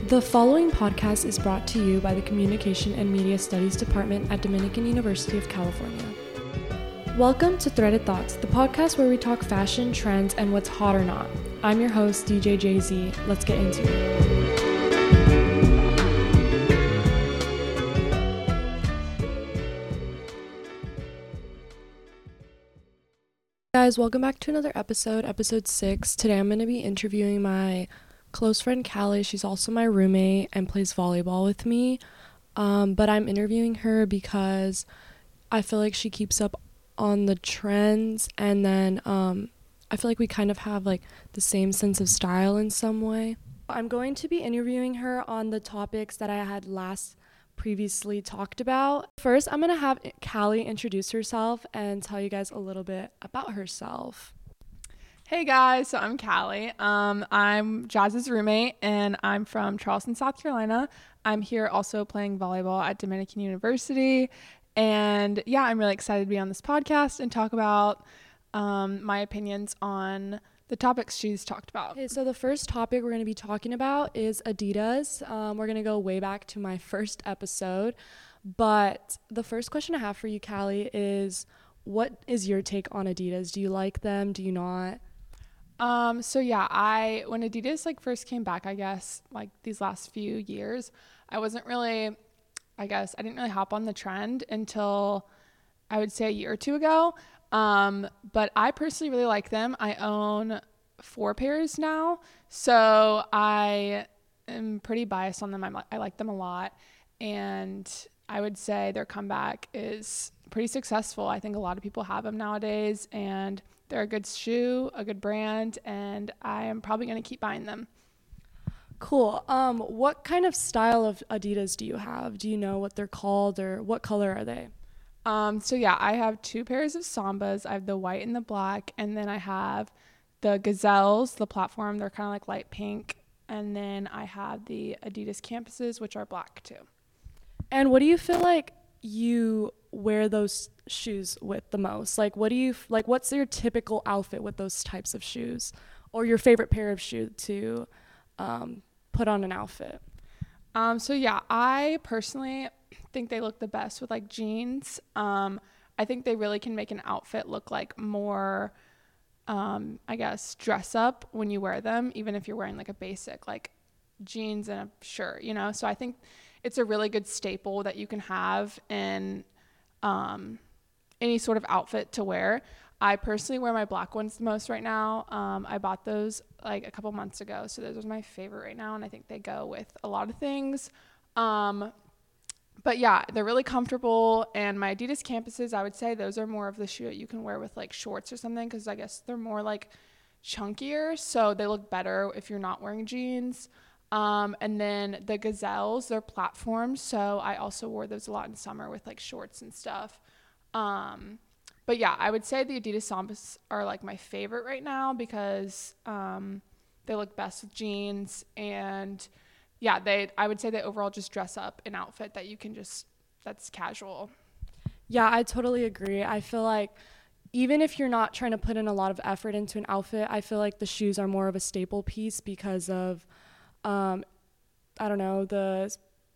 The following podcast is brought to you by the Communication and Media Studies Department at Dominican University of California. Welcome to Threaded Thoughts, the podcast where we talk fashion, trends, and what's hot or not. I'm your host, DJ Jay-Z. Let's get into it. Guys, welcome back to another episode 6. Today I'm going to be interviewing my close friend Callie. She's also my roommate and plays volleyball with me, but I'm interviewing her because I feel like she keeps up on the trends, and then I feel like we kind of have like the same sense of style in some way. I'm going to be interviewing her on the topics that I had previously talked about. First, I'm going to have Callie introduce herself and tell you guys a little bit about herself. Hey guys, so I'm Callie. I'm Jazz's roommate and I'm from Charleston, South Carolina. I'm here also playing volleyball at Dominican University. And yeah, I'm really excited to be on this podcast and talk about my opinions on the topics she's talked about. Okay, so the first topic we're going to be talking about is Adidas. We're going to go way back to my first episode. But the first question I have for you, Callie, is what is your take on Adidas? Do you like them? Do you not? So yeah, when Adidas first came back, I guess these last few years, I didn't really hop on the trend until I would say a year or two ago. But I personally really like them. I own 4 pairs now, so I am pretty biased on them. I like them a lot, and I would say their comeback is pretty successful. I think a lot of people have them nowadays, and they're a good shoe, a good brand, and I am probably going to keep buying them. Cool. What kind of style of Adidas do you have? Do you know what they're called, or what color are they? So yeah, I have 2 pairs of Sambas. I have the white and the black, and then I have the Gazelles, the platform. They're kind of like light pink, and then I have the Adidas Campuses, which are black too. And what do you feel like you wear those shoes with the most? What's your typical outfit with those types of shoes, or your favorite pair of shoes to put on an outfit? So yeah, I personally think they look the best with jeans. I think they really can make an outfit look more dress up when you wear them, even if you're wearing a basic jeans and a shirt, so I think it's a really good staple that you can have in any sort of outfit to wear. I personally wear my black ones the most right now. I bought those a couple months ago, so those are my favorite right now, and I think they go with a lot of things. But yeah, they're really comfortable, and my Adidas Campuses, I would say those are more of the shoe that you can wear with shorts or something, because I guess they're more chunkier, so they look better if you're not wearing jeans. And then the Gazelles, they're platforms, so I also wore those a lot in summer with shorts and stuff. But yeah, I would say the Adidas Sambas are my favorite right now because they look best with jeans, and yeah, I would say they overall just dress up an outfit that you can that's casual. Yeah, I totally agree. I feel like even if you're not trying to put in a lot of effort into an outfit, I feel like the shoes are more of a staple piece because of I don't know, the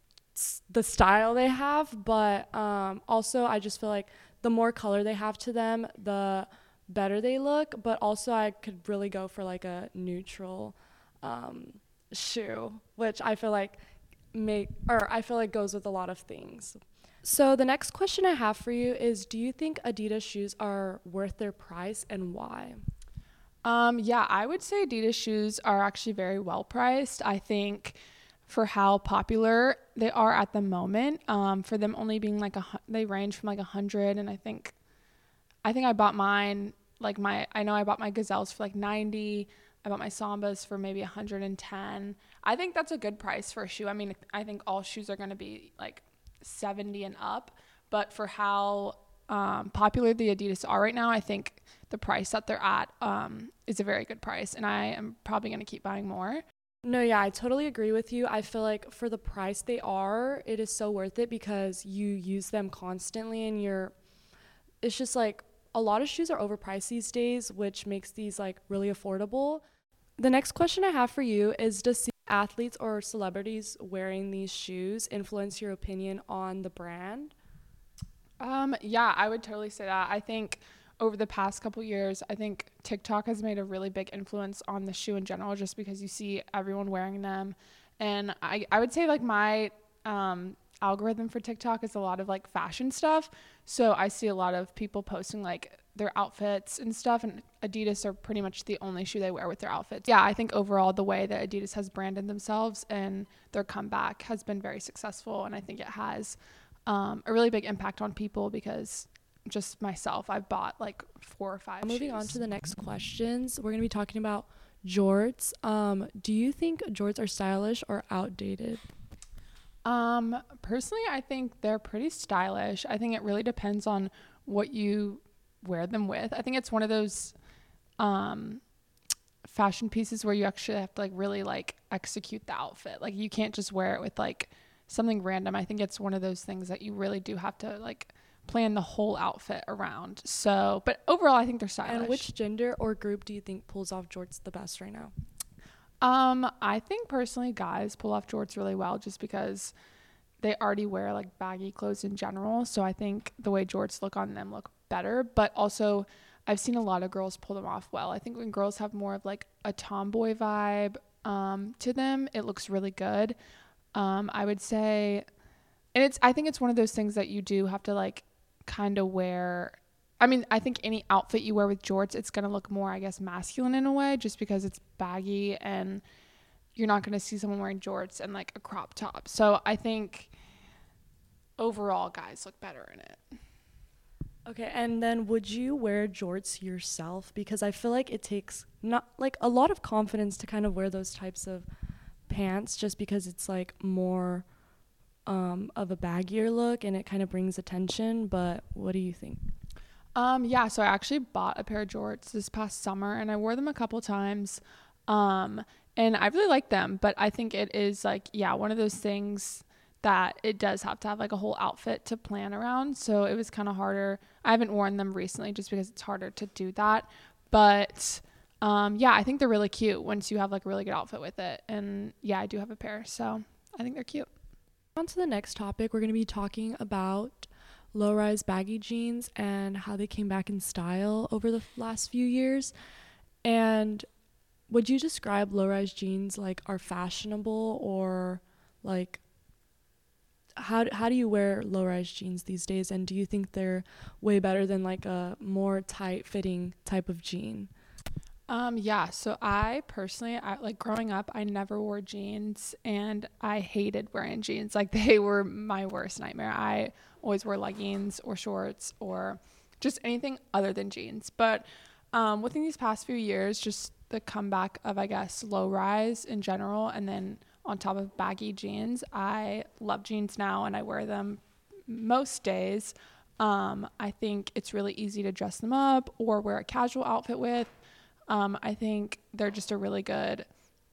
style they have, but also I just feel like the more color they have to them, the better they look. But also I could really go for a neutral shoe, which I feel like goes with a lot of things. So the next question I have for you is, do you think Adidas shoes are worth their price, and why? Yeah, I would say Adidas shoes are actually very well priced. I think for how popular they are at the moment, for them only being they range from 100, and I think I bought mine I bought my Gazelles for 90. I bought my Sambas for maybe 110. I think that's a good price for a shoe. I mean, I think all shoes are going to be 70 and up, but for how popular the Adidas are right now, I think the price that they're at is a very good price, and I am probably going to keep buying more. No, yeah, I totally agree with you. I feel like for the price they are, it is so worth it because you use them constantly, and it's just a lot of shoes are overpriced these days, which makes these really affordable. The next question I have for you is, does athletes or celebrities wearing these shoes influence your opinion on the brand? Yeah, I would totally say that. I think over the past couple years, I think TikTok has made a really big influence on the shoe in general, just because you see everyone wearing them. And I would say like my algorithm for TikTok is a lot of like fashion stuff. So I see a lot of people posting like their outfits and stuff, and Adidas are pretty much the only shoe they wear with their outfits. Yeah, I think overall the way that Adidas has branded themselves and their comeback has been very successful, and I think it has a really big impact on people, because just myself, I've bought like 4 or 5 Moving shoes. on to the next questions, we're going to be talking about jorts. Do you think jorts are stylish or outdated? Personally, I think they're pretty stylish. I think it really depends on what you wear them with. I think it's one of those fashion pieces where you actually have to like really like execute the outfit. Like you can't just wear it with like something random. I think it's one of those things that you really do have to like plan the whole outfit around. So, but overall, I think they're stylish. And which gender or group do you think pulls off jorts the best right now? I think personally guys pull off jorts really well, just because they already wear like baggy clothes in general. So I think the way jorts look on them look better, but also I've seen a lot of girls pull them off well. I think when girls have more of like a tomboy vibe to them, it looks really good. I would say, and I think it's one of those things that you do have to like kind of wear. I mean, I think any outfit you wear with jorts, it's going to look more, I guess, masculine in a way, just because it's baggy, and you're not going to see someone wearing jorts and like a crop top. So I think overall guys look better in it. Okay, and then would you wear jorts yourself? Because I feel like it takes not like a lot of confidence to kind of wear those types of pants, just because it's like more of a baggier look and it kind of brings attention. But what do you think? Yeah, so I actually bought a pair of jorts this past summer, and I wore them a couple times. And I really like them, but I think it is like, yeah, one of those things that it does have to have like a whole outfit to plan around. So it was kind of harder. I haven't worn them recently just because it's harder to do that. But yeah, I think they're really cute once you have like a really good outfit with it. And yeah, I do have a pair, so I think they're cute. On to the next topic, we're going to be talking about low-rise baggy jeans and how they came back in style over the last few years. And would you describe low-rise jeans like are fashionable, or like how do you wear low-rise jeans these days, and do you think they're way better than like a more tight-fitting type of jean? Yeah, so I personally, like growing up, I never wore jeans, and I hated wearing jeans. Like they were my worst nightmare. I always wore leggings or shorts or just anything other than jeans. But within these past few years, just the comeback of, I guess, low rise in general, and then on top of baggy jeans, I love jeans now, and I wear them most days. I think it's really easy to dress them up or wear a casual outfit with. I think they're just a really good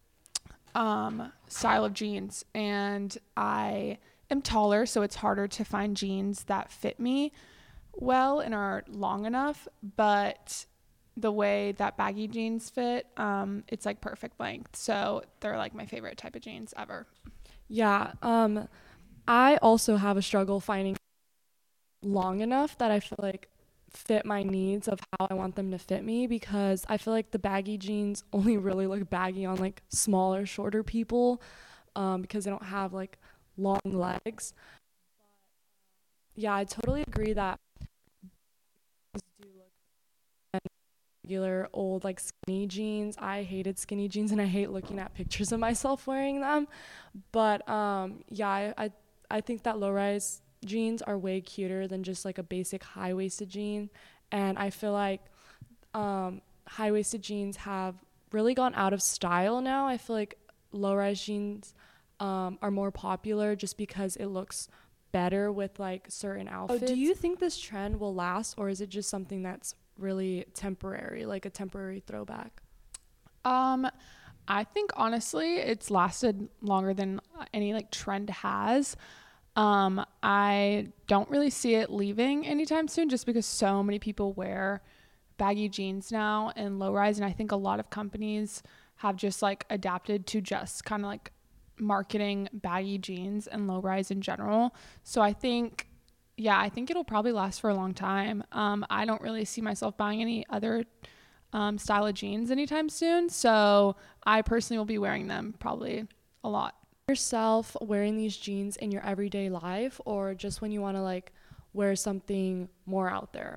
style of jeans, and I am taller, so it's harder to find jeans that fit me well and are long enough, but the way that baggy jeans fit, it's like perfect length, so they're like my favorite type of jeans ever. Yeah, I also have a struggle finding long enough that I feel like fit my needs of how I want them to fit me, because I feel like the baggy jeans only really look baggy on like smaller, shorter people, because they don't have like long legs. Yeah, I totally agree that these do look regular old like skinny jeans. I hated skinny jeans and I hate looking at pictures of myself wearing them. But yeah, I think that low rise jeans are way cuter than just like a basic high waisted jean. And I feel like high waisted jeans have really gone out of style now. I feel like low rise jeans are more popular just because it looks better with like certain outfits. Do you think this trend will last, or is it just something that's really temporary, like a temporary throwback? I think honestly it's lasted longer than any like trend has. I don't really see it leaving anytime soon, just because so many people wear baggy jeans now and low rise, and I think a lot of companies have just like adapted to just kind of like marketing baggy jeans and low rise in general. So I think it'll probably last for a long time. I don't really see myself buying any other style of jeans anytime soon. So I personally will be wearing them probably a lot. Yourself wearing these jeans in your everyday life, or just when you want to like wear something more out there?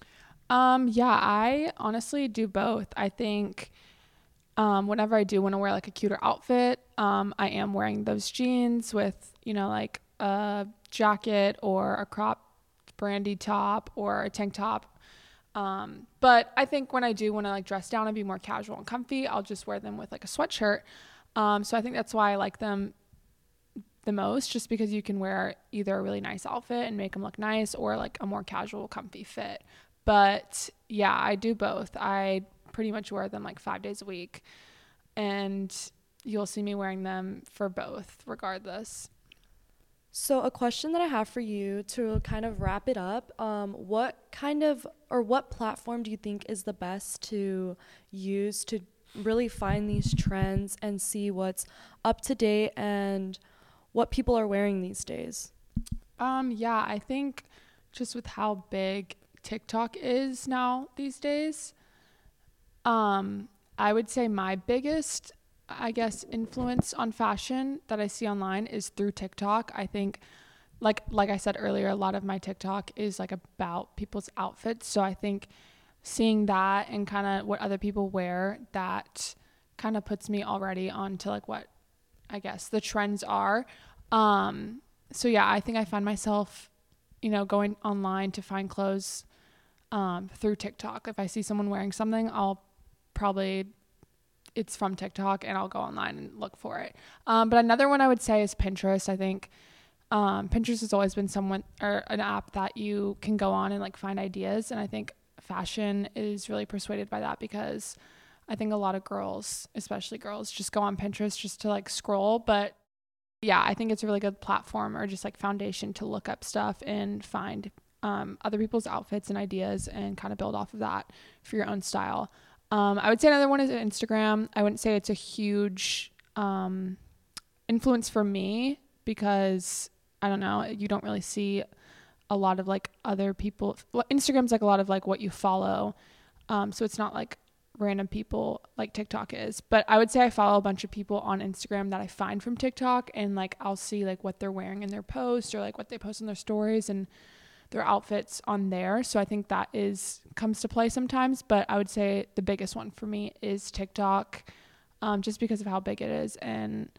I honestly do both. I think whenever I do want to wear like a cuter outfit, I am wearing those jeans with, like a jacket or a crop brandy top or a tank top. But I think when I do want to like dress down and be more casual and comfy, I'll just wear them with like a sweatshirt. So I think that's why I like them the most, just because you can wear either a really nice outfit and make them look nice, or like a more casual, comfy fit. But yeah, I do both. I pretty much wear them like 5 days a week, and you'll see me wearing them for both regardless. So a question that I have for you to kind of wrap it up, what platform do you think is the best to use to really find these trends and see what's up to date and what people are wearing these days? I think just with how big TikTok is now these days, I would say my biggest, I guess, influence on fashion that I see online is through TikTok. I think like I said earlier, a lot of my TikTok is like about people's outfits. So I think seeing that and kind of what other people wear, that kind of puts me already onto like what I guess the trends are. So yeah, I think I find myself, going online to find clothes through TikTok. If I see someone wearing something, it's from TikTok, and I'll go online and look for it. But another one I would say is Pinterest. I think Pinterest has always been an app that you can go on and like find ideas. And I think fashion is really persuaded by that, because I think a lot of girls, especially girls, just go on Pinterest just to like scroll. But yeah, I think it's a really good platform, or just like foundation, to look up stuff and find other people's outfits and ideas and kind of build off of that for your own style. I would say another one is Instagram. I wouldn't say it's a huge influence for me, because I don't know, you don't really see a lot of like other people. Instagram's like a lot of like what you follow. So it's not like random people like TikTok is. But I would say I follow a bunch of people on Instagram that I find from TikTok, and like I'll see like what they're wearing in their posts, or like what they post in their stories and their outfits on there. So I think that comes to play sometimes. But I would say the biggest one for me is TikTok, just because of how big it is. And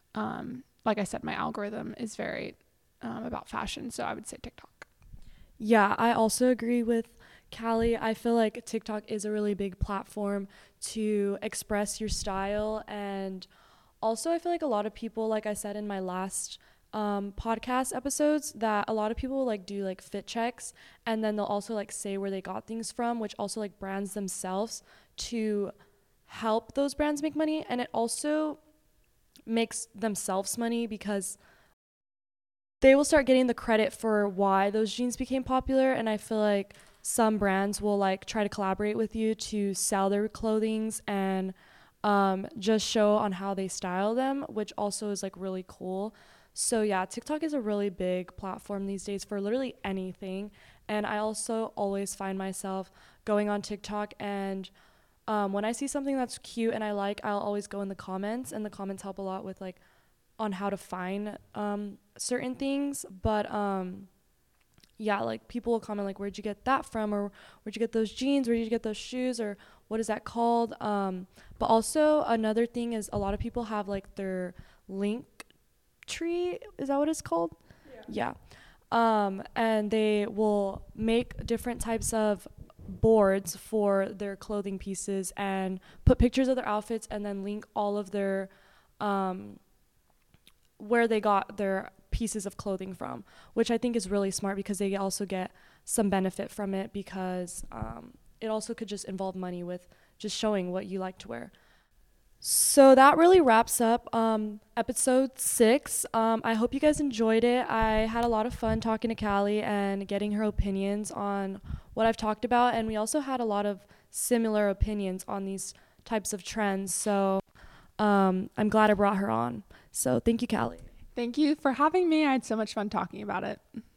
like I said, my algorithm is very about fashion. So I would say TikTok. Yeah, I also agree with Callie. I feel like TikTok is a really big platform to express your style. And also, I feel like a lot of people, like I said in my last podcast episodes, that a lot of people like do like fit checks, and then they'll also like say where they got things from, which also like brands themselves to help those brands make money. And it also makes themselves money, because they will start getting the credit for why those jeans became popular. And I feel like some brands will like try to collaborate with you to sell their clothings and just show on how they style them, which also is like really cool. So yeah, TikTok is a really big platform these days for literally anything. And I also always find myself going on TikTok, and when I see something that's cute and I like, I'll always go in the comments, and the comments help a lot with like on how to find certain things. But yeah, like people will comment like, where'd you get that from, or where'd you get those jeans, where'd you get those shoes, or what is that called? But also another thing is, a lot of people have like their link tree, is that what it's called? Yeah. And they will make different types of boards for their clothing pieces and put pictures of their outfits, and then link all of their where they got their pieces of clothing from, which I think is really smart, because they also get some benefit from it, because it also could just involve money with just showing what you like to wear. So that really wraps up episode 6. I hope you guys enjoyed it. I had a lot of fun talking to Callie and getting her opinions on what I've talked about, and we also had a lot of similar opinions on these types of trends. So I'm glad I brought her on. So thank you, Callie. Thank you for having me. I had so much fun talking about it.